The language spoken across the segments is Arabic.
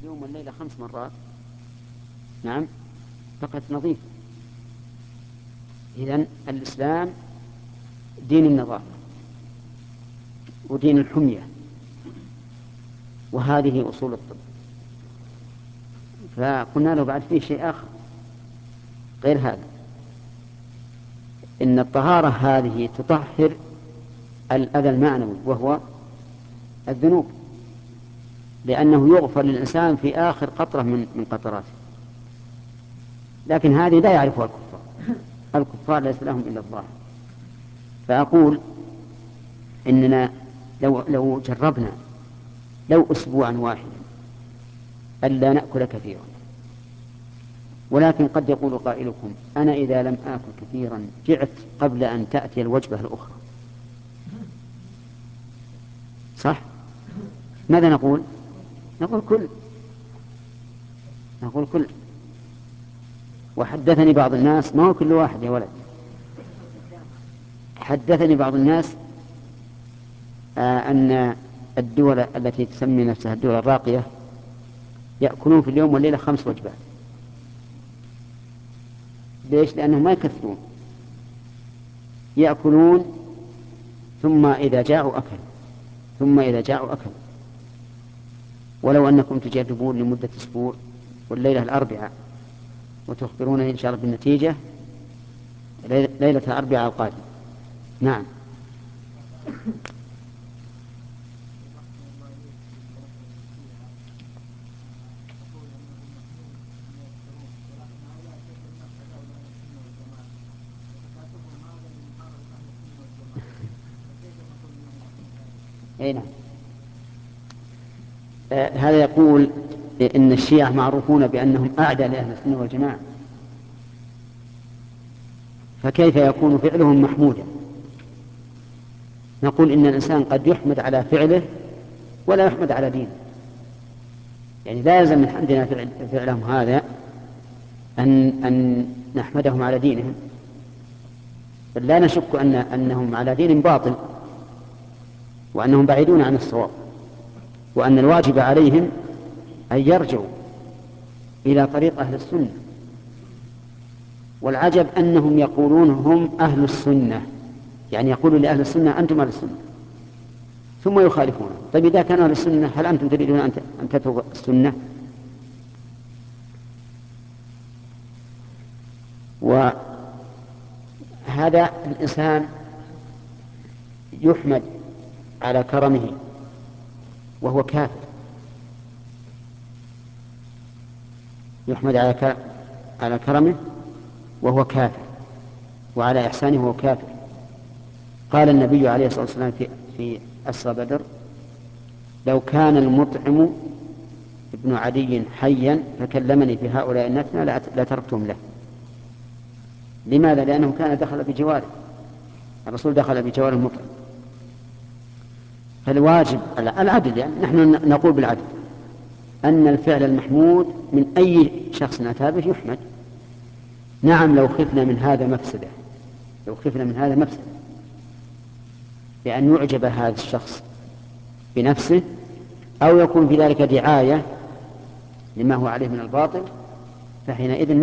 يوم والليلة 5 مرات، نعم، بقت نظيفة. إذن الإسلام دين النظافة ودين الحمية، وهذه أصول الطب. فقلنا له بعد فيه شيء آخر غير هذا، إن الطهارة هذه تطهر الأذى المعنوي وهو الذنوب، لأنه يغفر للإنسان في آخر قطرة من قطراته. لكن هذه لا يعرفها الكفار، الكفار ليس لهم إلا الله. فأقول إننا لو جربنا لو أسبوعا واحدا ألا نأكل كثيرا، ولكن قد يقول قائلكم: أنا إذا لم آكل كثيرا جعت قبل أن تأتي الوجبة الأخرى، صح؟ ماذا نقول؟ نقول كل. وحدثني بعض الناس، ما هو كل واحد يا ولد، حدثني بعض الناس أن الدول التي تسمي نفسها الدول الراقية يأكلون في اليوم والليلة 5 وجبات. ليش؟ لأنهم ما يكثرون، يأكلون ثم إذا جاءوا أكل، ثم إذا جاءوا أكل. ولو أنكم تجربون لمدة أسبوع والليلة الأربعاء وتخبرونني إن شاء الله بالنتيجة ليلة الأربعاء القادم. نعم. أي نعم. هذا يقول إن الشيعة معروفون بأنهم أعدى لأهل السنة والجماعة، فكيف يكون فعلهم محمودا؟ نقول إن الإنسان قد يحمد على فعله ولا يحمد على دينه. يعني لا يلزم من حمدنا فعلهم هذا أن نحمدهم على دينهم، بل لا نشك أنهم على دين باطل، وأنهم بعيدون عن الصواب، وأن الواجب عليهم أن يرجعوا إلى طريق أهل السنة. والعجب أنهم يقولون هم أهل السنة، يعني يقولوا لأهل السنة أنتم أهل السنة، ثم يخالفون. طيب إذا كانوا أهل السنة هل أنتم تريدون أن تتركوا السنة؟ وهذا الإنسان يحمد على كرمه وهو كافر، يحمد على كرمه وهو كافر، وعلى إحسانه وهو كافر. قال النبي عليه الصلاة والسلام في أسرى بدر: لو كان المطعم ابن عدي حيا فكلمني في هؤلاء النتنى لتركتهم له. لماذا؟ لأنه كان دخل بجواره، الرسول دخل بجوار المطعم. فالواجب العدل، يعني نحن نقول بالعدل أن الفعل المحمود من أي شخص أتى به يحمد. نعم، لو خفنا من هذا مفسدة، بأن يعجب هذا الشخص بنفسه أو يكون في ذلك دعاية لما هو عليه من الباطل، فحينئذ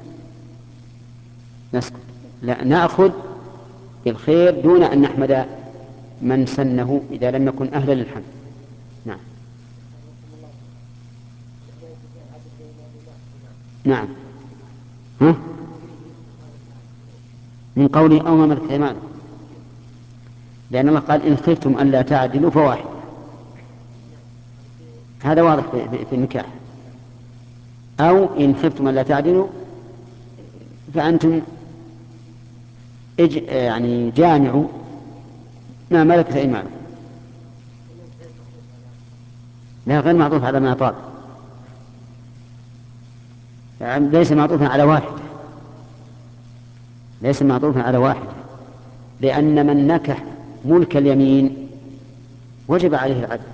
نسكت، لا نأخذ بالخير دون أن نحمد من سنه إذا لم يكن أهلا للحمد. نعم. نعم. ها؟ من قوله أو ما ملكت أيمانكم، لأن الله قال: إن خفتم أن لا تعدلوا فواحد. هذا واضح في النكاح. أو إن خفتم أن لا تعدلوا فأنتم يعني جامعوا ما ملكت أيمانكم. لا، غير معطوف على ما طاب، يعني ليس معطوفا على واحد، لأن من نكح ملك اليمين وجب عليه العدل.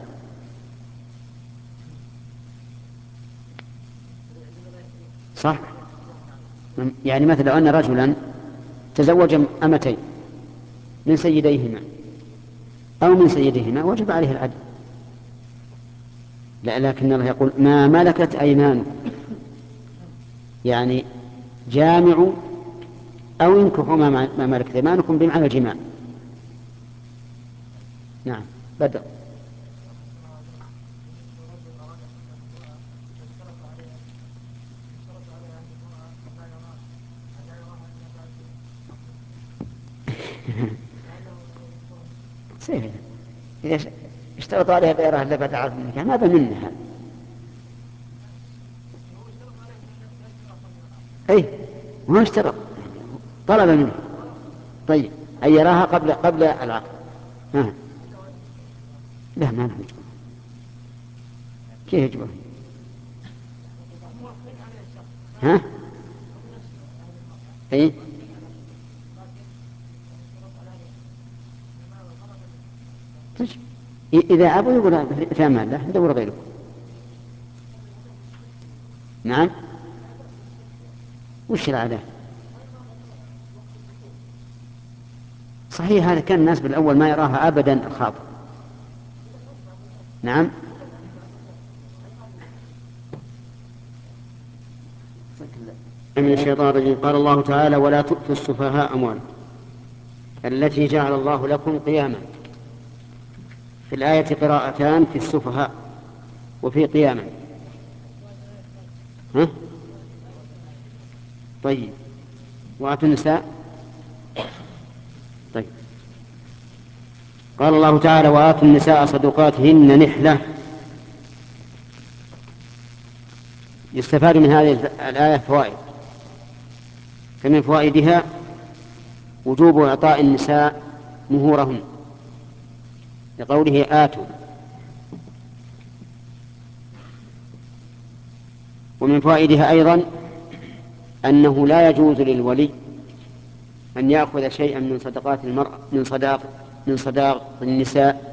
صح؟ يعني مثلا لو أن رجلا تزوج أمتين من سيديهما أو من سيدهما وجب عليه العدل. لا، لكن الله يقول ما ملكت أيمانكم، يعني جامعوا أو انكحوا ما ملكت أيمانكم بمعنى الجماع. نعم. بدر. سهل، إذا اشترطوا عليها غيرها إلا بعد عرض النكاح ماذا منها؟ أي ما اشترط، طلب منه. طيب أن يراها قبل العقد. ها. لا، ما نعم. كيف يجبر؟ ها؟ أي طيب. إذا أبوا يقول في أمان الله ندور غيره. نعم. وش العادة؟ صحيح، هذا كان الناس بالأول ما يراها أبدا الخاطئ. نعم. من الشيطان الرجيم. قال الله تعالى ولا تؤتوا السفهاء أموالكم التي جعل الله لكم قياما. في الآية قراءتان، في السفهاء وفي قياما. ها؟ طيب، وآتوا النساء. طيب، قال الله تعالى وآتوا النساء صدقاتهن نحلة. يستفاد من هذه الآية فوائد. فمن فوائدها وجوب إعطاء النساء مهورهن لقوله آتوا. ومن فوائدها أيضا أنه لا يجوز للولي أن يأخذ شيئا من صدقات المرأة من صداق النساء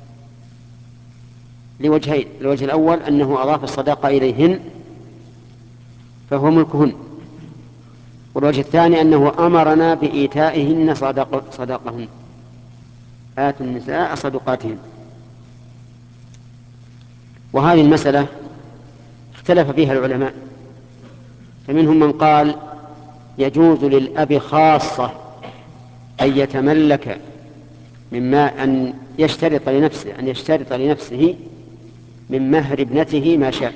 لوجهين. الوجه الأول أنه أضاف الصداقة إليهن فهو ملكهن، والوجه الثاني أنه أمرنا بإيتائهن صداقهن. آتوا النساء صدقاتهن. وهذه المسألة اختلف فيها العلماء، فمنهم من قال يجوز للأب خاصة أن يتملك مما أن يشترط لنفسه من مهر ابنته ما شاء.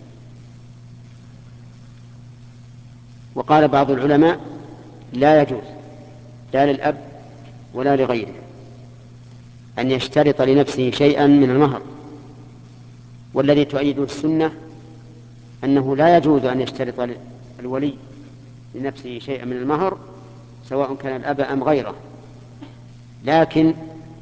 وقال بعض العلماء لا يجوز لا للأب ولا لغيره أن يشترط لنفسه شيئا من المهر. والذي تؤيده السنة أنه لا يجوز أن يشترط الولي لنفسه شيئا من المهر سواء كان الأب أم غيره. لكن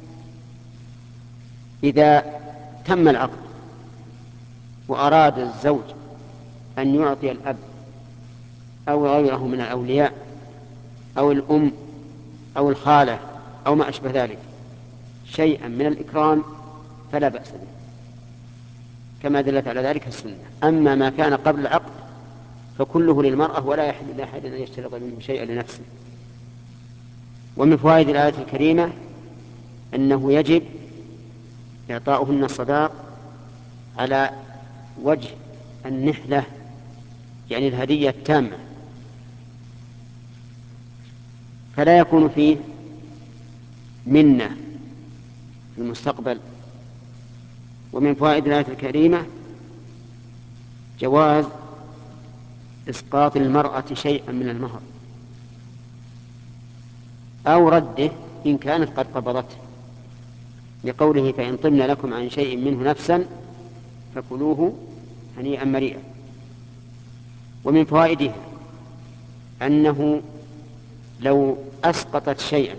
إذا تم العقد وأراد الزوج أن يعطي الأب أو غيره من الأولياء أو الأم أو الخالة أو ما أشبه ذلك شيئا من الإكرام فلا بأس به، كما دلت على ذلك السنة. أما ما كان قبل العقد فكله للمرأة ولا يحل لأحد أن يشترط منه شيئا لنفسه. ومن فوائد الآية الكريمة أنه يجب إعطاؤهن الصداق على وجه النحلة، يعني الهدية التامة، فلا يكون فيه منة في المستقبل. ومن فوائد الآية الكريمة جواز إسقاط المرأة شيئا من المهر أو رده إن كانت قد قبضته، لقوله فإن طبن لكم عن شيء منه نفسا فكلوه هنيئا مريئا. ومن فوائده أنه لو أسقطت شيئا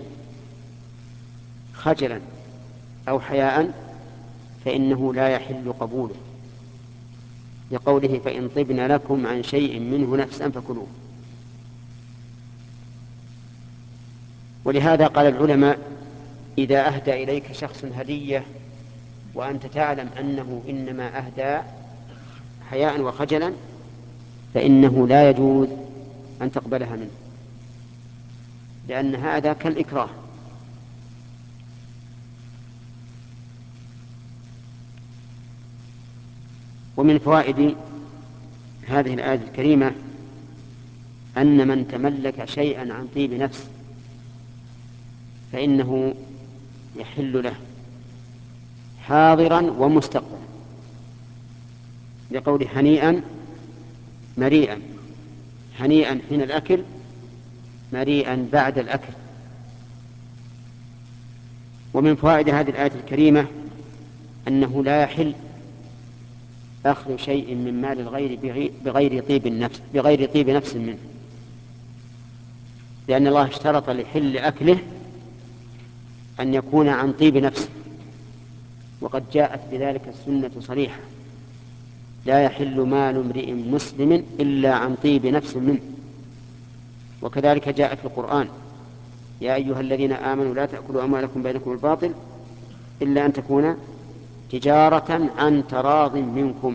خجلا أو حياء فإنه لا يحل قبوله، لقوله فإن طبن لكم عن شيء منه نفسا فكلوه. ولهذا قال العلماء إذا أهدى إليك شخص هدية وأنت تعلم أنه إنما أهدى حياء وخجلا فإنه لا يجوز أن تقبلها منه، لأن هذا كالإكراه. ومن فوائد هذه الآية الكريمة أن من تملك شيئا عن طيب نفس فإنه يحل له حاضرا ومستقبلا، لقول هنيئا مريئا، هنيئا حين الأكل، مريئا بعد الأكل. ومن فوائد هذه الآية الكريمة أنه لا يحل أخذ شيء من مال الغير بغير طيب نفس منه، لأن الله اشترط لحل أكله أن يكون عن طيب نفسه، وقد جاءت بذلك السنة صريحة: لا يحل مال امرئ مسلم إلا عن طيب نفس منه. وكذلك جاء في القرآن: يا أيها الذين آمنوا لا تأكلوا أموالكم بينكم بالباطل إلا أن تكون تجارة عن تراض منكم.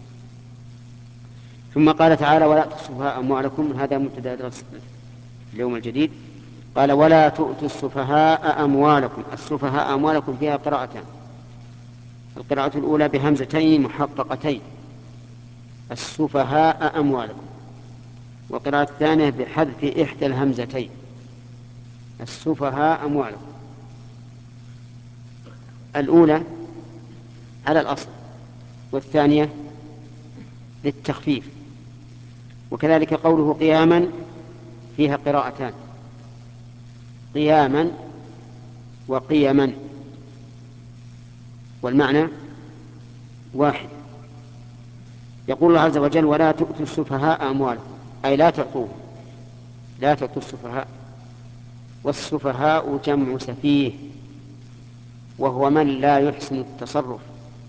ثم قال تعالى: ولا تؤتوا السفهاء أموالكم. هذا مبتدأ درس اليوم الجديد. قال: ولا تؤتوا السفهاء أموالكم. السفهاء أموالكم فيها قراءتان: القراءة الأولى بهمزتين محققتين: السفهاء أموالكم، وقراءة الثانية بحذف إحدى الهمزتين: السفهاء أموالكم. الأولى على الأصل، والثانية للتخفيف. وكذلك قوله قياما فيها قراءتان: قياما وقيما، والمعنى واحد. يقول الله عز وجل: ولا تؤتوا السفهاء أموالكم، أي لا تعطوه، لا تعطوا السفهاء. والسفهاء جمع سفيه، وهو من لا يحسن التصرف،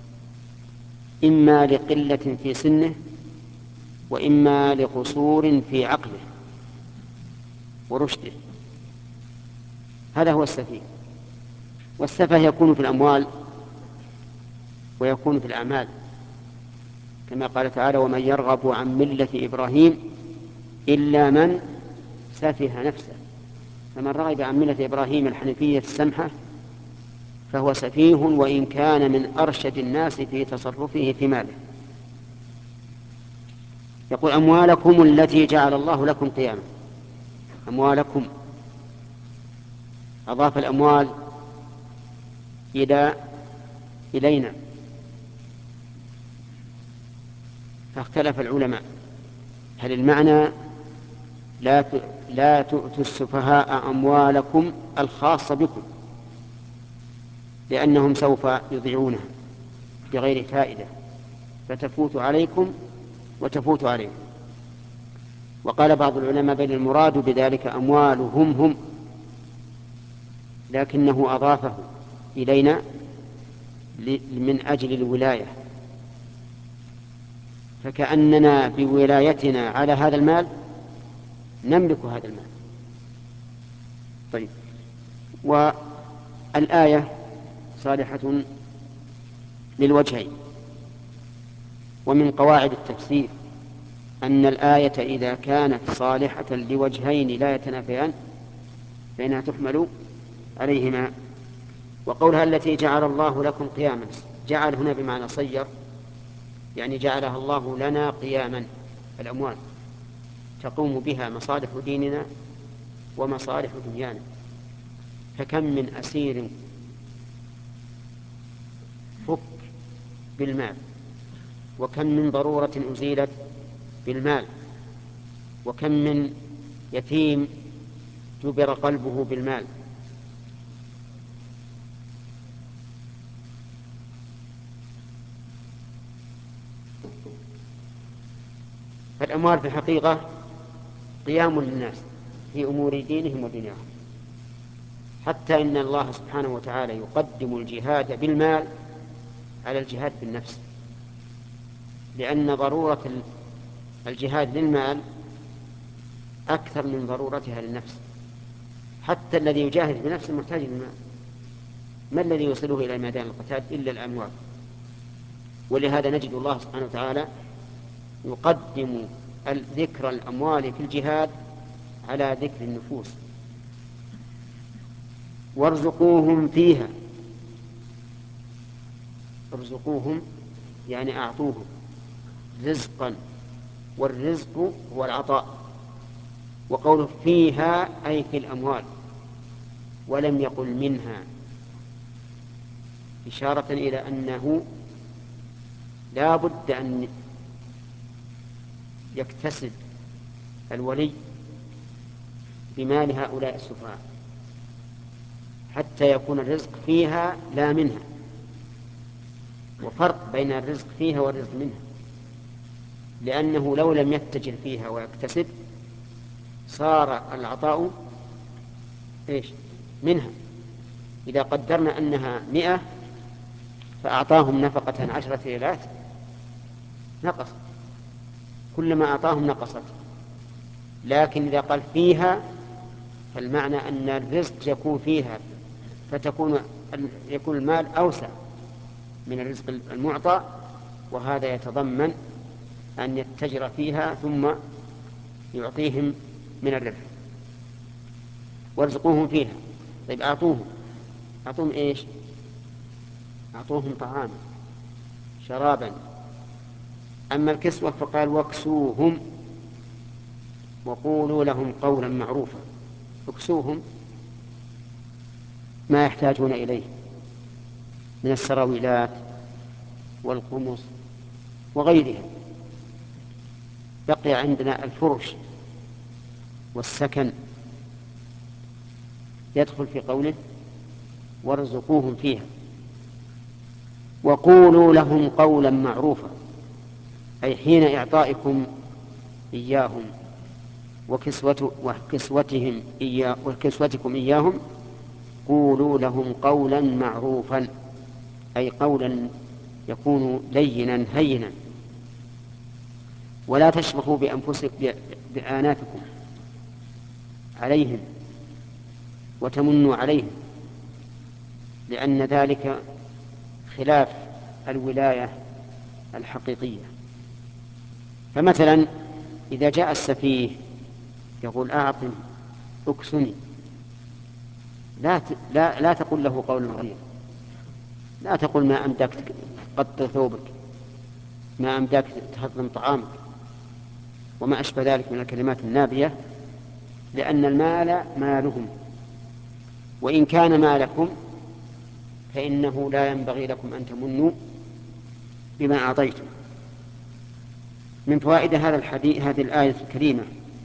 إما لقلة في سنه وإما لقصور في عقله ورشده. هذا هو السفيه. والسفه يكون في الأموال ويكون في الأعمال، كما قال تعالى: ومن يرغب عن ملة إبراهيم إلا من سفه نفسه. فمن رغب عن ملة إبراهيم الحنيفية السمحة فهو سفيه، وإن كان من أرشد الناس في تصرفه في ماله. يقول: أموالكم التي جعل الله لكم قياما. أموالكم، أضاف الأموال إلينا، فاختلف العلماء: هل المعنى لا تؤتوا السفهاء أموالكم الخاصة بكم لأنهم سوف يضيعونها بغير فائدة فتفوت عليكم وتفوت عليكم؟ وقال بعض العلماء: بل المراد بذلك أموالهم هم، لكنه أضافه إلينا من أجل الولاية، فكأننا بولايتنا على هذا المال نملك هذا المال. طيب، والآية صالحة للوجهين. ومن قواعد التفسير أن الآية إذا كانت صالحة لوجهين لا يتنافيان فإنها تحمل عليهما. وقولها التي جعل الله لكم قياما، جعل هنا بمعنى صير، يعني جعلها الله لنا قياما، الأموال تقوم بها مصالح ديننا ومصالح دنيانا. فكم من أسير فك بالمال، وكم من ضرورة أزيلت بالمال، وكم من يتيم جبر قلبه بالمال. فالأموال في الحقيقة قيام للناس في أمور دينهم ودنياهم، حتى إن الله سبحانه وتعالى يقدم الجهاد بالمال على الجهاد بالنفس، لأن ضرورة الجهاد للمال أكثر من ضرورتها للنفس. حتى الذي يجاهد بنفسه محتاج للمال، ما الذي يوصله إلى ميدان القتال إلا الأموال؟ ولهذا نجد الله سبحانه وتعالى يقدم ذكر الأموال في الجهاد على ذكر النفوس. وارزقوهم فيها، ارزقوهم يعني أعطوهم، رزقا، والرزق هو العطاء. وقوله فيها أي في الأموال، ولم يقل منها، إشارة إلى أنه لا بد أن يكتسب الولي بمال هؤلاء السفهاء حتى يكون الرزق فيها لا منها. وفرق بين الرزق فيها والرزق منها، لأنه لو لم يتجر فيها ويكتسب صار العطاء منها. إذا قدرنا أنها 100 فأعطاهم نفقة 10 ريالات نقص، كلما أعطاهم نقصت. لكن إذا قال فيها فالمعنى أن الرزق يكون فيها، يكون المال أوسع من الرزق المعطى، وهذا يتضمن أن يتجر فيها ثم يعطيهم من الربح. وارزقوهم فيها. طيب أعطوهم إيش؟ أعطوهم طعاما شرابا. أما الكسوة فقال واكسوهم وقولوا لهم قولا معروفا. اكسوهم ما يحتاجون إليه من السراويلات والقمص وغيرها. بقي عندنا الفرش والسكن، يدخل في قوله وارزقوهم فيها. وقولوا لهم قولا معروفا، أي حين إعطائكم إياهم وكسوتكم إياهم قولوا لهم قولا معروفا، أي قولا يكون لينا هينا. ولا تشبهوا بآناتكم عليهم وتمنوا عليهم، لأن ذلك خلاف الولاية الحقيقية. فمثلا إذا جاء السفيه يقول أعطني اكسني، لا تقل له قول غريب، لا تقل ما أمدك تقطر ثوبك، ما أمدك تهضم طعامك وما أشبه ذلك من الكلمات النابية، لأن المال مالهم، وإن كان مالكم فإنه لا ينبغي لكم أن تمنوا بما أعطيتم. من فوائد هذه الآية الكريمة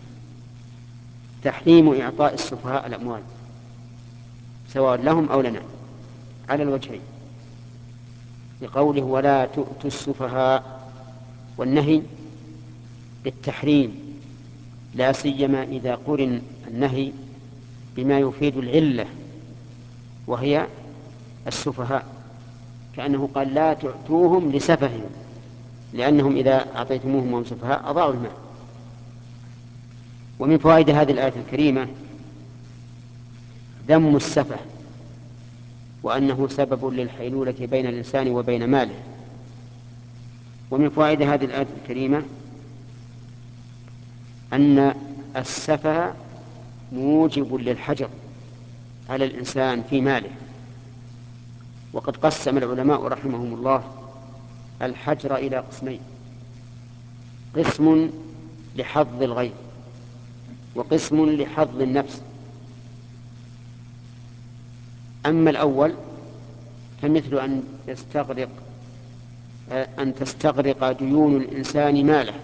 تحريم إعطاء السفهاء الأموال سواء لهم أو لنا على الوجهين، لقوله ولا تؤتوا السفهاء، والنهي بالتحريم، لا سيما إذا قرن النهي بما يفيد العلة وهي السفهاء، كأنه قال لا تؤتوهم لسفههم، لأنهم إذا أعطيتموهم وهم سفهاء أضاعوا المال. ومن فوائد هذه الآية الكريمة ذم السفه، وأنه سبب للحيلولة بين الإنسان وبين ماله. ومن فوائد هذه الآية الكريمة أن السفه موجب للحجر على الإنسان في ماله. وقد قسم العلماء رحمهم الله الحجر إلى قسمين: قسم لحظ الغير وقسم لحظ النفس. أما الأول فمثل أن تستغرق ديون الإنسان ماله،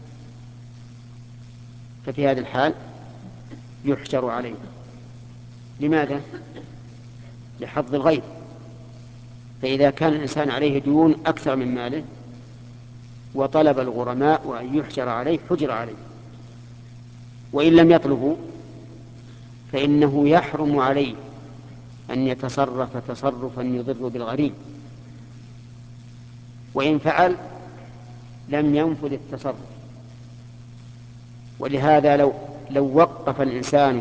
ففي هذا الحال يحجر عليه. لماذا؟ لحظ الغير. فإذا كان الإنسان عليه ديون أكثر من ماله وطلب الغرماء أن يحجر عليه حجر عليه، وإن لم يطلبوا فإنه يحرم عليه أن يتصرف تصرفا يضر بالغريم، وإن فعل لم ينفذ التصرف. ولهذا لو وقف الإنسان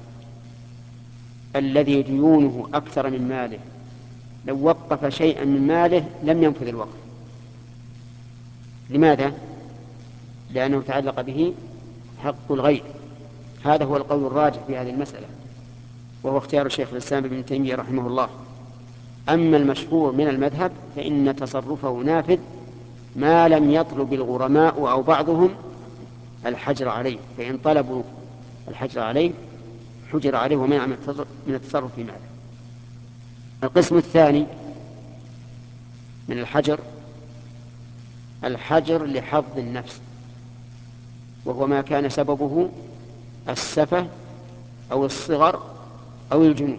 الذي ديونه أكثر من ماله، لو وقف شيئا من ماله لم ينفذ الوقف. لماذا؟ لأنه تعلق به حق الغير. هذا هو القول الراجح في هذه المسألة، وهو اختيار الشيخ الإسلام ابن تيمية رحمه الله. أما المشهور من المذهب فإن تصرفه نافذ ما لم يطلب الغرماء أو بعضهم الحجر عليه، فإن طلبوا الحجر عليه حجر عليه ومنع من التصرف في ماله. القسم الثاني من الحجر الحجر لحظ النفس، وهو ما كان سببه السفة أو الصغر أو الجنون.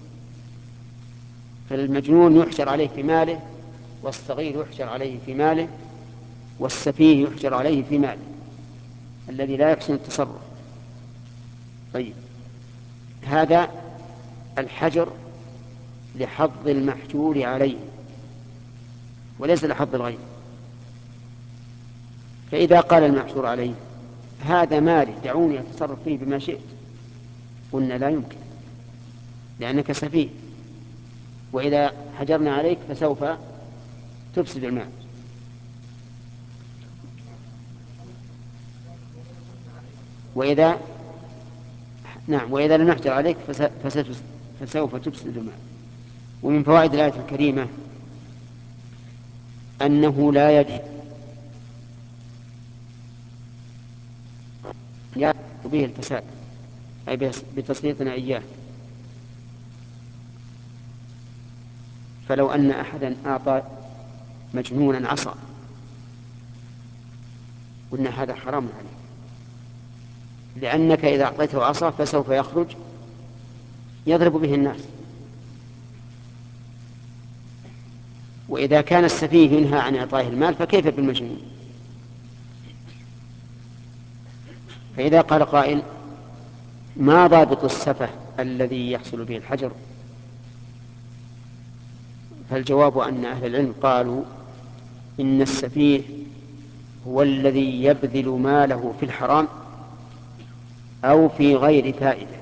فالمجنون يحجر عليه في ماله، والصغير يحجر عليه في ماله، والسفيه يحجر عليه في ماله الذي لا يحسن التصرف. طيب، هذا الحجر لحظ المحجور عليه وليس لحظ الغير. فإذا قال المحجور عليه هذا مالي دعوني أتصرف فيه بما شئت، قلنا لا يمكن لأنك سفيه، وإذا حجرنا عليك فسوف تفسد المال. وإذا لم نحجر عليك فسوف تفسد المال. ومن فوائد الآية الكريمة أنه لا يجب به الفساد، أي بتسليطنا إياه. فلو أن أحدا أعطى مجنونا عصا قلنا هذا حرام عليك، لأنك إذا أعطيته عصا فسوف يخرج يضرب به الناس. وإذا كان السفيه ينهى عن إعطائه المال فكيف بالمجنون؟ فإذا قال قائل ما ضابط السفه الذي يحصل به الحجر؟ فالجواب أن أهل العلم قالوا إن السفيه هو الذي يبذل ماله في الحرام أو في غير فائدة.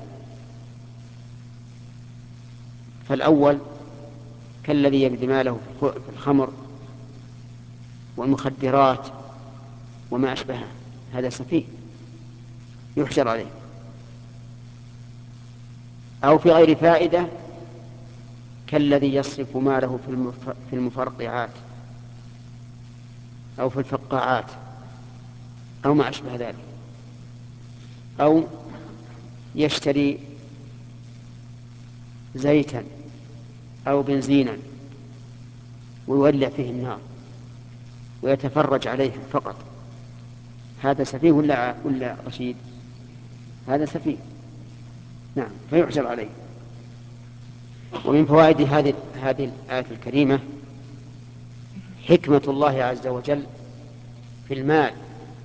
فالأول كالذي يبذل ماله في الخمر والمخدرات وما أشبهه، هذا سفيه يحجر عليه. أو في غير فائدة كالذي يصرف ماله في المفرقعات أو في الفقاعات أو ما أشبه ذلك، أو يشتري زيتا أو بنزينا ويولع فيه النار ويتفرج عليه فقط، هذا سفيه ولا رشيد؟ هذا سفيه، نعم، فيحجر عليه. ومن فوائد هذه الآية الكريمة حكمة الله عز وجل في المال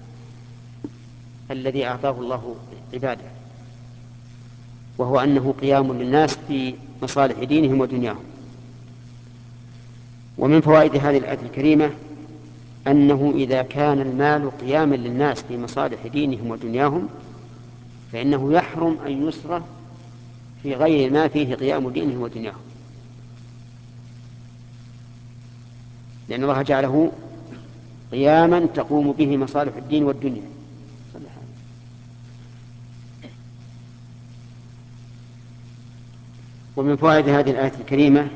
الذي أعطاه الله عباده، وهو أنه قيام للناس في مصالح دينهم ودنياهم. ومن فوائد هذه الآية الكريمة أنه إذا كان المال قياما للناس في مصالح دينهم ودنياهم فإنه يحرم أن يسرف في غير ما فيه قيام دينهم ودنياهم، لأن الله جعله قياما تقوم به مصالح الدين والدنيا. ومن فوائد هذه الآية الكريمة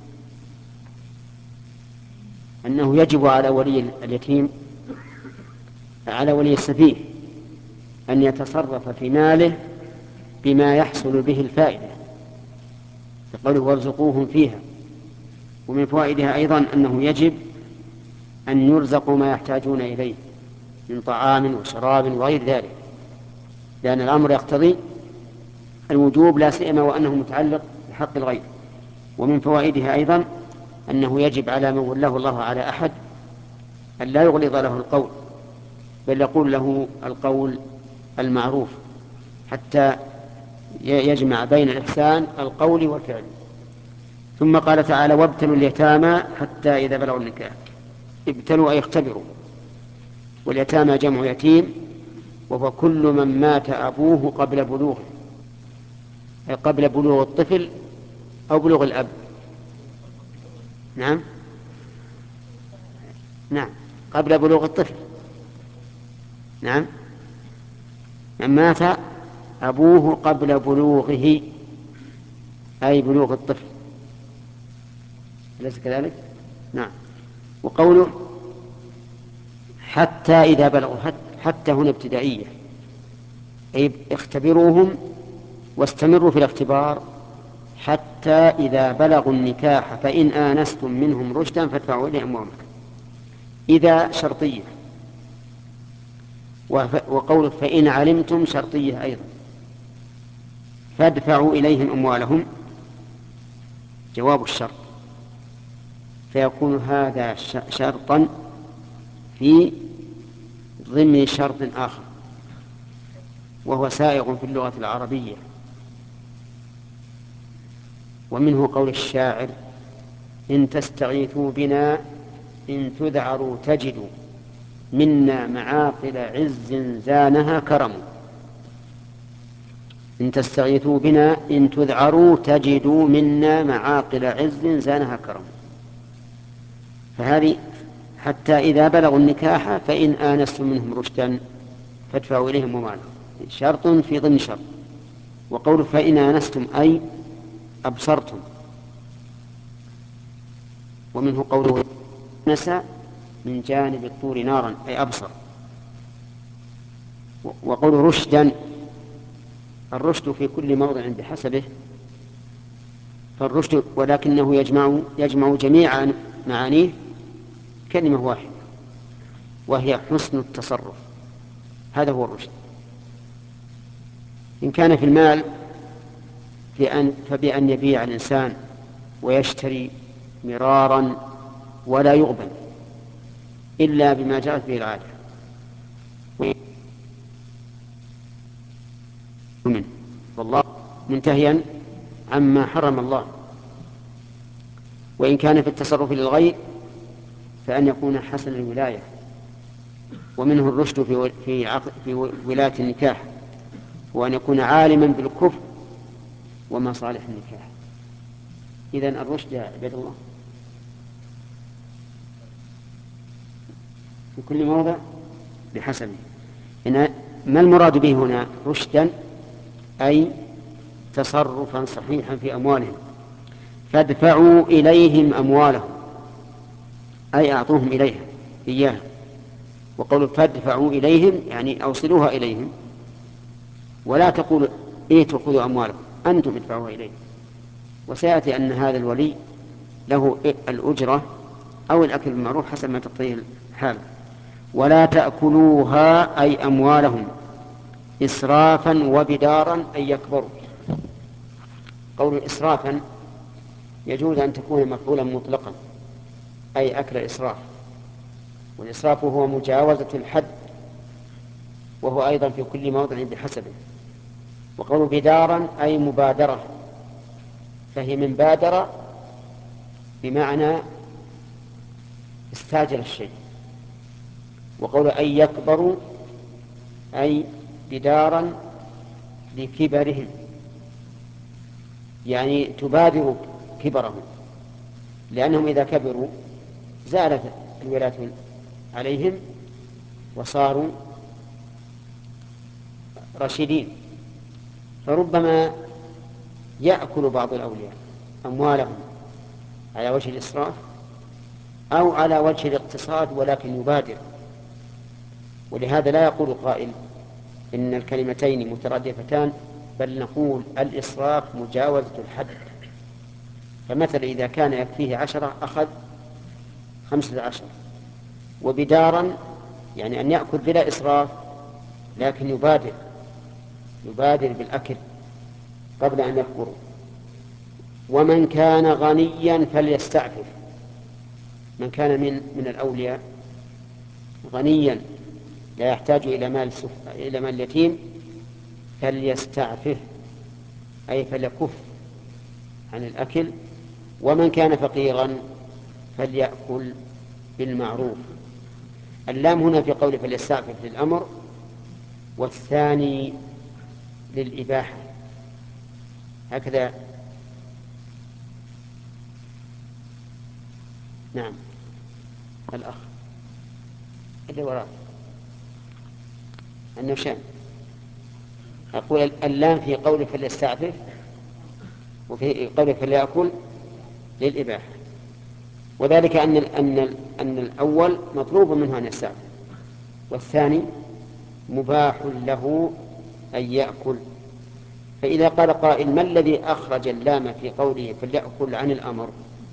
أنه يجب على ولي اليتيم على ولي السفيه أن يتصرف في ماله بما يحصل به الفائدة، فقوله وارزقوهم فيها. ومن فوائدها أيضا أنه يجب أن يرزقوا ما يحتاجون إليه من طعام وشراب وغير ذلك، لأن الأمر يقتضي الوجوب، لا سيما وأنه متعلق بحق الغير. ومن فوائدها أيضا أنه يجب على من ولاه الله على أحد أن لا يغلظ له القول، بل يقول له القول المعروف حتى يجمع بين الإحسان القول والفعل. ثم قال تعالى وابتلوا اليتامى حتى إذا بلغوا النكاح. ابتلوا أي اختبروا، واليتامى جمع يتيم، وهو كل من مات أبوه قبل بلوغه، أي قبل بلوغ الطفل أو بلوغ الأب. نعم قبل بلوغ الطفل، نعم، من مات أبوه قبل بلوغه أي بلوغ الطفل، أليس كذلك؟ نعم. وقوله حتى إذا بلغوا، حتى هنا ابتدائية، أي اختبروهم واستمروا في الاختبار حتى إذا بلغوا النكاح فإن آنستم منهم رشدا فادفعوا إليهم أموالهم. إذا شرطية، وقول فإن علمتم شرطية أيضا. فادفعوا إليهم أموالهم جواب الشرط، فيكون هذا شرطا في ضمن شرط آخر وهو سائغ في اللغة العربية. ومنه قول الشاعر: إن تستغيثوا بنا إن تذعروا تجدوا منا معاقل عز زانها كرم. إن تستغيثوا بنا إن تذعروا تجدوا منا معاقل عز زانها كرم. فهذه حتى إذا بلغوا النكاح فإن آنستم منهم رشدا فادفعوا إليهم أموالهم، شرط في ضمن شرط. وقول فإن آنستم أي أبصرتم. ومنه قوله آنس من جانب الطور نارا أي أبصر. وقول رشدا، الرشد في كل موضع بحسبه، فالرشد ولكنه يجمع جميع معانيه كلمة واحدة وهي حسن التصرف، هذا هو الرشد. إن كان في المال فبأن يبيع الإنسان ويشتري مرارا ولا يغبن إلا بما جاءت به العادة منه، والله منتهيا عما حرم الله. وإن كان في التصرف للغير فأن يكون حسن الولاية، ومنه الرشد في ولاية النكاح، وأن يكون عالما بالكفر ومصالح النكاح. إذن الرشد يا عباد الله في كل موضع بحسبه. ما المراد به هنا رشدا؟ أي تصرفا صحيحا في أموالهم. فادفعوا إليهم أموالهم أي أعطوهم إليها إياها. وقولوا فادفعوا إليهم يعني أوصلوها إليهم، ولا تقولوا تأخذوا أموالهم، أنتم ادفعوها إليهم. وسيأتي أن هذا الولي له الأجرة أو الأكل بالمعروف حسب ما تقتضيه الحال. ولا تأكلوها أي أموالهم إسرافا وبدارا أي يكبروا. قول إسرافا يجوز أن تكون مفعولا مطلقا أي أكل إسراف، والإسراف هو مجاوزة الحد، وهو أيضا في كل موضع بحسبه. وقول بدارا أي مبادرة، فهي من بادر بمعنى استعجل الشيء. وقول أي يكبروا أي بدارا لكبرهم، يعني تبادر كبرهم، لأنهم إذا كبروا زالت الولاية عليهم وصاروا رشيدين. فربما يأكل بعض الأولياء أموالهم على وجه الإسراف أو على وجه الاقتصاد ولكن يبادر. ولهذا لا يقول قائل إن الكلمتين مترادفتان، بل نقول الإسراف مجاوزة الحد. فمثلا إذا كان يكفيه 10 أخذ 15. وبدارا يعني أن يأكل بلا إسراف لكن يبادر بالأكل قبل أن يكبروا. ومن كان غنيا فليستعفف. من كان من الأولياء غنيا لا يحتاج إلى مال اليتيم فليستعفف أي فليكف عن الأكل. ومن كان فقيرا فليأكل بالمعروف. اللام هنا في قوله فليستعفف للأمر، والثاني للإباحة، هكذا. نعم الأخ اللي وراء النوشان أقول اللام في قوله فليستعفف وفي قوله فليأكل للإباحة، وذلك أن الأول مطلوب منه أن يستعفف والثاني مباح له أن يأكل. فإذا قال قائل: ما الذي أخرج اللام في قوله فليأكل عن الأمر؟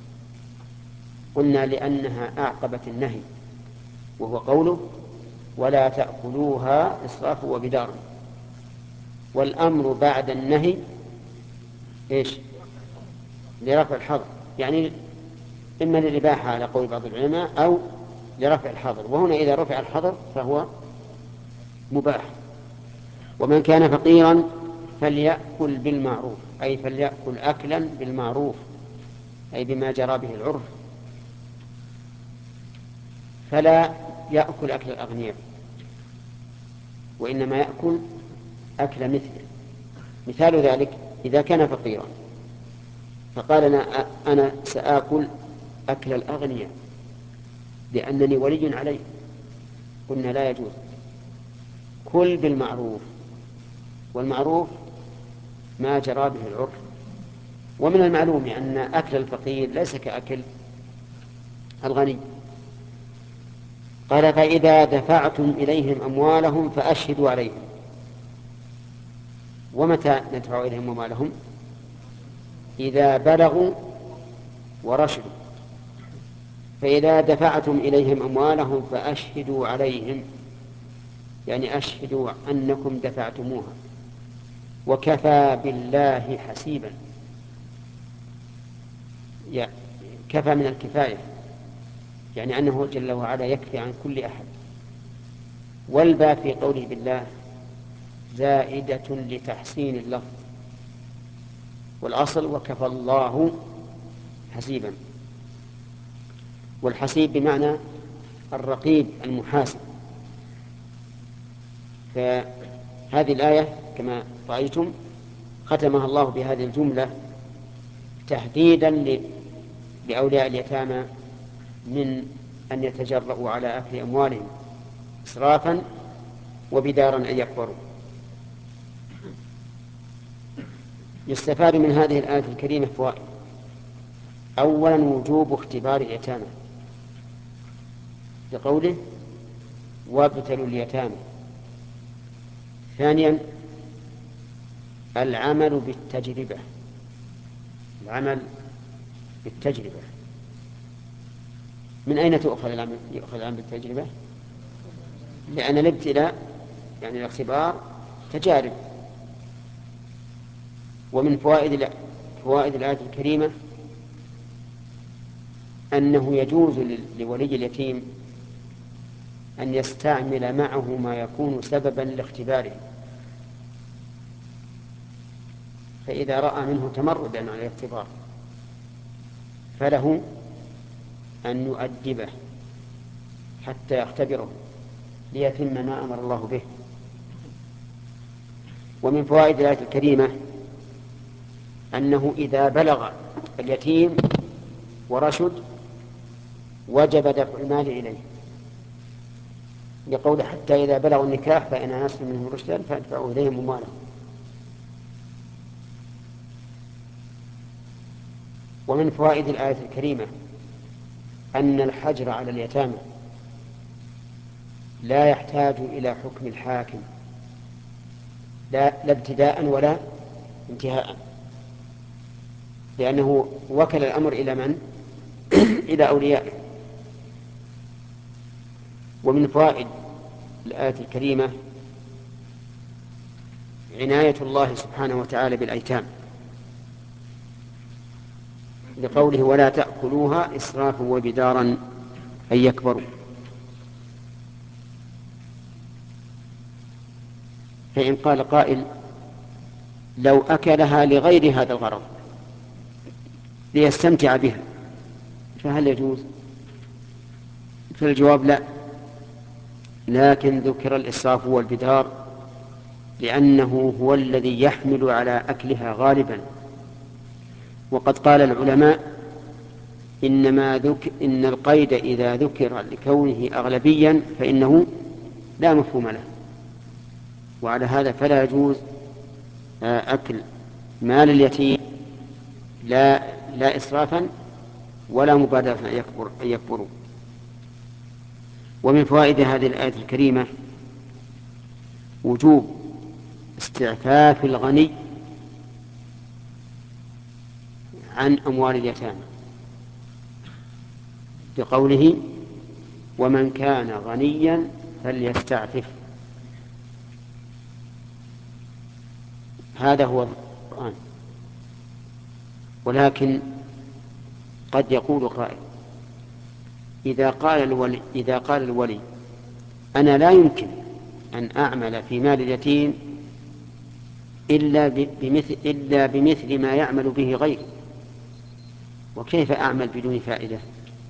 قلنا: لأنها أعقبت النهي، وهو قوله: ولا تأكلوها إسرافا وبدارا. والأمر بعد النهي إيش؟ لرفع الحظر، يعني إما للإباحة على قول بعض العلماء أو لرفع الحظر، وهنا إذا رفع الحظر فهو مباح. ومن كان فقيرا فليأكل بالمعروف، أي فليأكل أكلا بالمعروف، أي بما جرى به العرف، فلا يأكل أكل الأغنياء، وإنما يأكل أكل مثله. مثال ذلك: إذا كان فقيرا فقال: أنا سآكل أكل الأغنياء لأنني ولي عليه، قلنا: لا يجوز، كل بالمعروف، والمعروف ما جرى به العرف. ومن المعلوم أن أكل الفقير ليس كأكل الغني. قال: فإذا دفعتم إليهم أموالهم فأشهدوا عليهم. ومتى ندفع إليهم أموالهم؟ إذا بلغوا ورشدوا. فإذا دفعتم إليهم أموالهم فأشهدوا عليهم، يعني أشهدوا أنكم دفعتموها، وكفى بالله حسيبا. كفى من الكفاية، يعني أنه جل وعلا يكفي عن كل أحد. والباء في قوله بالله زائدة لتحسين اللفظ، والأصل وكفى الله حسيبا. والحسيب بمعنى الرقيب المحاسب. فهذه الآية كما رأيتم ختمها الله بهذه الجملة تهديدا لأولياء اليتامى من أن يتجرؤوا على أكل أموالهم إسرافا وبدارا أن يكبروا. يستفاد من هذه الآية الكريمة فوائد: أولا وجوب اختبار اليتامى لقوله وابتلوا اليتامى. ثانيا العمل بالتجربة، العمل بالتجربة. من أين يؤخذ العمل بالتجربة؟ لأن الابتلاء يعني الاختبار تجارب. ومن فوائد الآية الكريمة أنه يجوز لولي اليتيم أن يستعمل معه ما يكون سببا لاختباره، فإذا رأى منه تمردا على الاختبار فله أن يؤدبه حتى يختبره ليتم ما أمر الله به. ومن فوائد الآية الكريمة أنه إذا بلغ اليتيم ورشد وجب دفع المال إليه، لقول حتى إذا بلغوا النكاح فإن آنستم منهم رشدا فادفعوا إليهم أموالهم. ومن فوائد الآية الكريمة أن الحجر على اليتامى لا يحتاج إلى حكم الحاكم، لا ابتداء ولا انتهاء، لأنه وكل الأمر إلى من؟ إلى أوليائه. ومن فوائد الآية الكريمة عناية الله سبحانه وتعالى بالأيتام، لقوله ولا تأكلوها إسرافا وبدارا أن يكبروا. فإن قال قائل لو أكلها لغير هذا الغرض ليستمتع بها فهل يجوز؟ فالجواب لا، لكن ذكر الإسراف والبدار لأنه هو الذي يحمل على أكلها غالبا. وقد قال العلماء إن القيد إذا ذكر لكونه أغلبيا فإنه لا مفهوم له، وعلى هذا فلا يجوز أكل مال اليتيم لا إسرافا ولا مبادرة أن يكبروا. ومن فوائد هذه الآية الكريمة وجوب استعفاف الغني عن أموال اليتامى، بقوله ومن كان غنيا فليستعفف. هذا هو القرآن. ولكن قد يقول قائل إذا قال الولي أنا لا يمكن أن أعمل في مال اليتيم إلا بمثل ما يعمل به غيري، وكيف أعمل بدون فائدة؟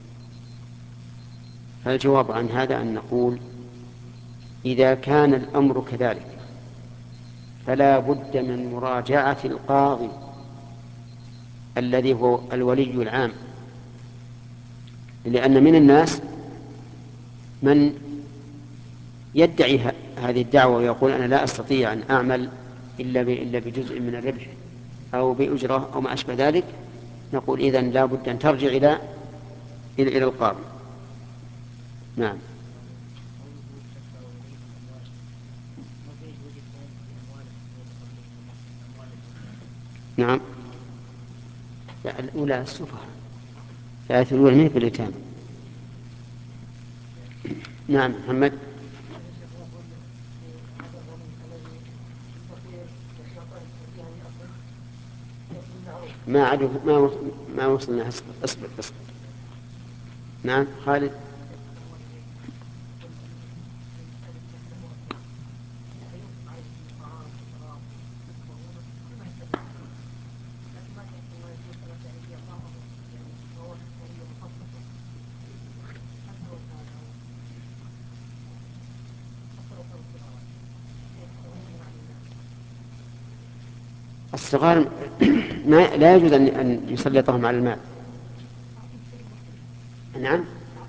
فالجواب عن هذا أن نقول إذا كان الأمر كذلك فلا بد من مراجعة القاضي الذي هو الولي العام، لأن من الناس من يدعي هذه الدعوة ويقول أنا لا أستطيع أن أعمل إلا بجزء من الربح أو بأجرة أو ما أشبه ذلك. نقول إذن لا بد أن ترجع إلى القاضي. نعم. نعم. الأولى السفهاء، الآية الأولى من في اليتامى. نعم محمد. ما وصلنا. اصبر. نعم خالد. الصغار لا يجوز أن يسلطهم على المال. نعم.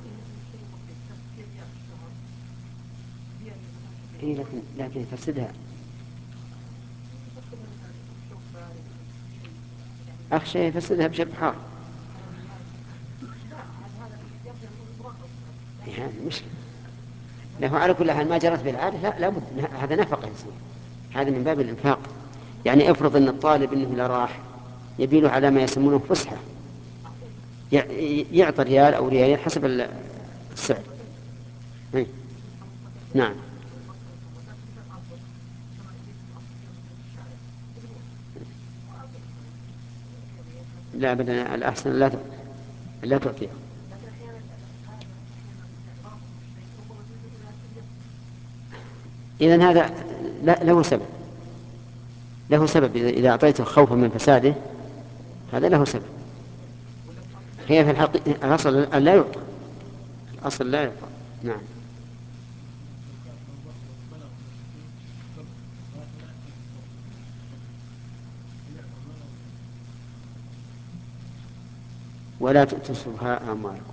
إيه لكن يفسدها. أخشى يفسدها بشرب حار. هذه مشكلة له. على كل حال ما جرت بالعادة لا بد، هذا نفقة يصير، هذا من باب الإنفاق. يعني افرض أن الطالب إنه لا راح يبيله على ما يسمونه فسحة، يعطي ريال أو ريالين حسب السعر. نعم. لا أبدا، الأحسن لا تعطيه. إذن هذا له سبب إذا أعطيته خوفا من فساده هذا له سبب. هي في الحقيقة الأصل أن لا يعطى، الأصل لا يعطى. نعم. ولا تؤتوا السفهاء أموالكم.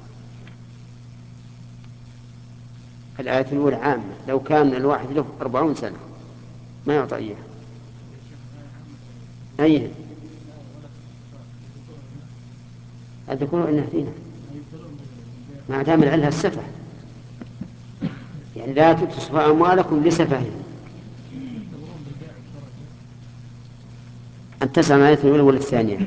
الآية الأولى عامة، لو كان الواحد له 40 سنة ما يعطى إياه. أي الذكور إنه فينا ما دام العلة السفه، يعني لا تؤتوا السفهاء أموالكم لسفههم. أن تسعى الآية الأولى ولا الثانية؟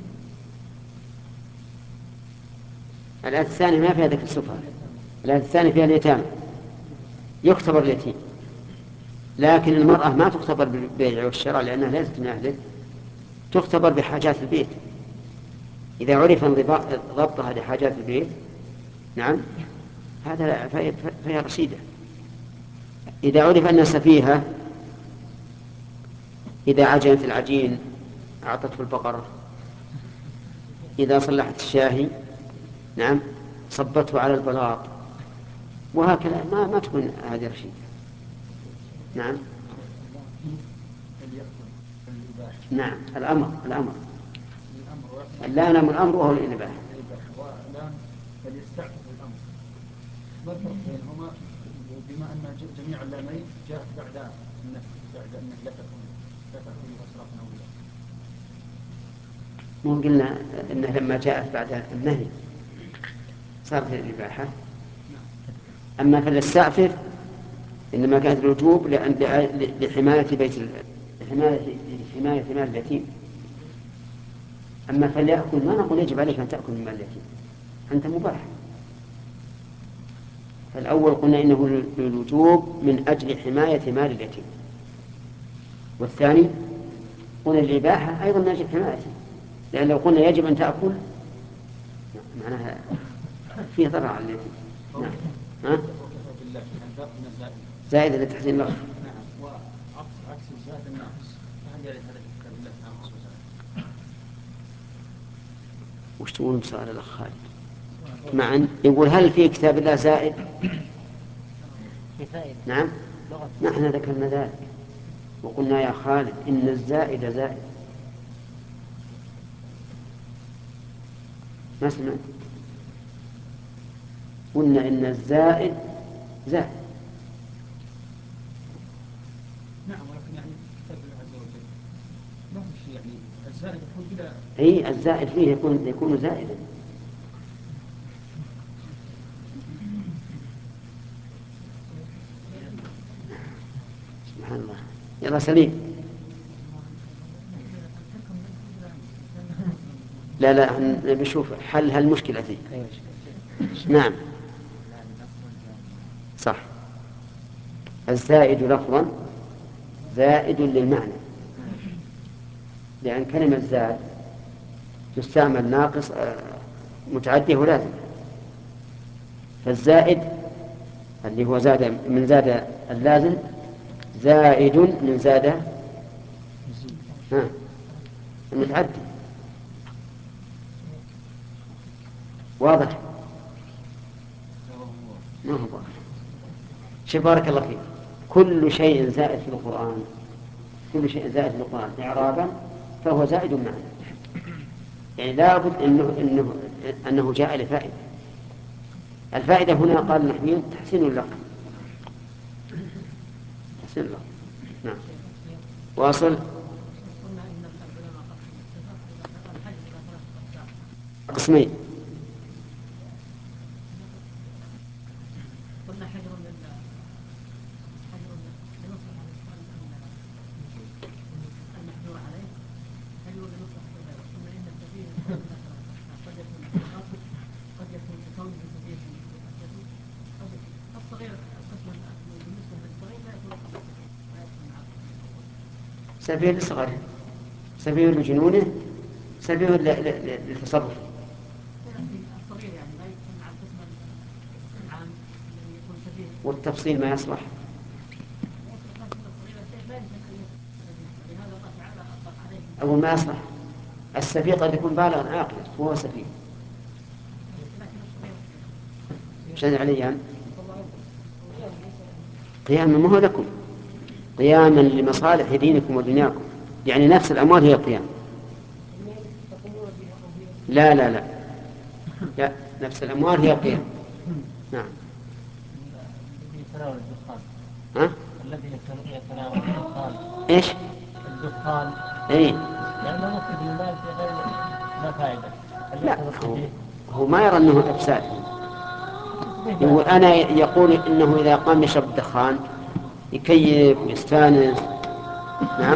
الآية الثانية ما فيها ذكر السفهاء، الآية الثانية فيها اليتامى، يختبر اليتيم. لكن المرأة ما تختبر بالبيع والشراء لأنها ليست من أهله، تختبر بحاجات البيت. إذا عرف ضبطها لحاجات البيت نعم هذا فهي رشيدة. إذا عرف أن سفيهة، إذا عجنت العجين أعطته البقرة، إذا صلحت الشاهي نعم صبته على البلاط، وهكذا ما تكون هذه رشيدة. نعم. نعم الأمر اللام الأمر وهو الإنباح. فليستعفف الأمر. ما الفرق بينهما بما أن جميع اللامين جاءت بعد النفي، بعد أنك لا تأكل أسرافا أو لا؟ مو قلنا إنها لما جاءت بعد النهي صارت الإباحة. أما فليستعفف إنما كانت الوجوب لحماية لحماية مال اليتيم. أما فليأكل ما نقول يجب عليك أن تأكل من مال اليتيم، أنت مباح. فالأول قلنا إنه للوجوب من أجل حماية مال اليتيم، والثاني قلنا الإباحة أيضا من أجل حمايته، لأن لو قلنا يجب أن تأكل معناها فيه ضرر على اليتيم. نعم. ها؟ زائد لتحسين اللفظ. نعم. وعكس الزائد الناقص، فهل يرد هذا في كتاب الله ناقص وزائد؟ وش تقولون سؤال الأخ خالد؟ معا يقول هل في كتاب الله زائد؟ نعم، نحن ذكرنا ذلك وقلنا يا خالد إن الزائد زائد. ما سمعت؟ قلنا إن الزائد زائد. نعم، ولكن يعني كتاب الله عز وجل ما في شيء، يعني الزائد يكون بلا. أي الزائد فيه يكون زائدا. سبحان الله. يلا سليم. لا بشوف حل هالمشكلة ذي. نعم صح. الزائد لفظا زائد للمعنى، لأن كلمة زاد تستعمل ناقص متعدي ولازم. فالزائد اللي هو زاد من زاد اللازم زائد من زاد المتعدي. واضح؟ ما هو واضح. شوف بارك الله فيك، كل شيء زائد في القرآن، كل شيء زائد في القرآن إعرابا فهو زائد معنى، يعني لابد أنه جاء لفائدة. الفائدة هنا قال النحويون تحسين اللفظ، تحسين اللفظ. نعم. واصل. قسمين. قلنا حجر المحجور عليه، حجر لنصح قلنا إن السفيه قد يكون اعتراف، قد يكون بكونه سفيه الصغير. القسم بالنسبة للصغير لا يكون سفيه للصغر، سفيه لجنونه، سفيه للتصرف. الصغير يعني لا يكون مع القسم العام الذي يكون سفيه. والتفصيل ما يصلح. أول ما يصلح السفيه قد يكون بالغا عاقلا وهو سفيه. شهد عليان قياما ما هو لكم، قياما لمصالح دينكم ودنياكم، يعني نفس الأموال هي القيام. لا نفس الأموال هي القيام. نعم. يتناول الدخان. ها؟ الذي يتناول الدخان. ايش؟ الدخان. اي. لأنه مفيد للمال في غير لا فائدة. لا هو ما يرى أنه إفساد. يقول إنه إذا قام يشرب الدخان يكيف يستانس. نعم،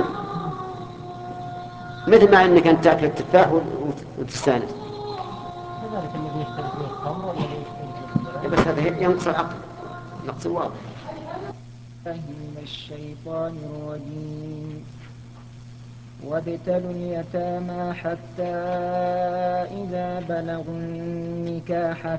مثل ما أنك أنت تأكل التفاح وتستانس. كذلك الذي يشتري فيه الخمر والذي يشتري فيه بس هذا ينقص العقل، نقص واضح. من الشيطان الرجيم. وابتلوا اليتامى حتى إذا بلغوا النكاح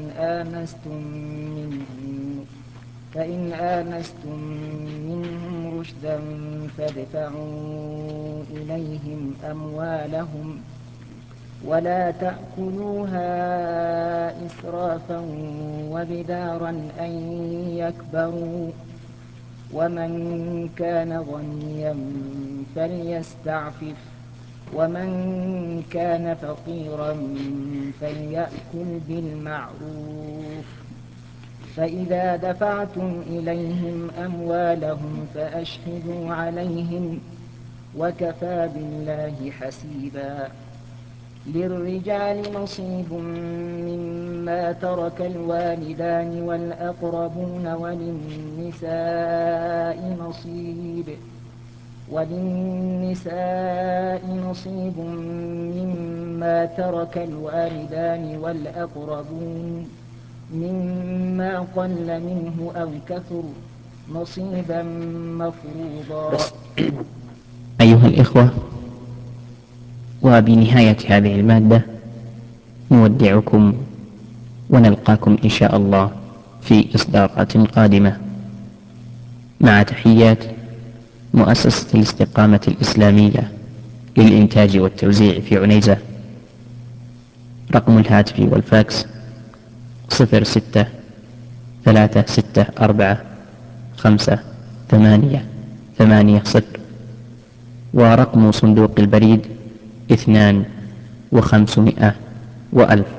فإن آنستم منهم رشدا فادفعوا إليهم أموالهم ولا تأكلوها إسرافا وبدارا أن يكبروا، ومن كان غنيا فليستعفف، ومن كان فقيرا فليأكل بالمعروف. فإذا دفعتم إليهم أموالهم فأشهدوا عليهم، وكفى بالله حسيبا. للرجال نصيب مما ترك الوالدان والأقربون وللنساء نصيب مما ترك الوالدان والأقربون مما قل منه أو كثر نصيبا مفروضا. أيها الإخوة، وبنهاية هذه المادة نودعكم ونلقاكم إن شاء الله في إصدارات قادمة، مع تحيات مؤسسة الاستقامة الإسلامية للإنتاج والتوزيع في عنيزة. رقم الهاتف والفاكس 06-646-5-8-8-0، ورقم صندوق البريد 2 و500 و1000.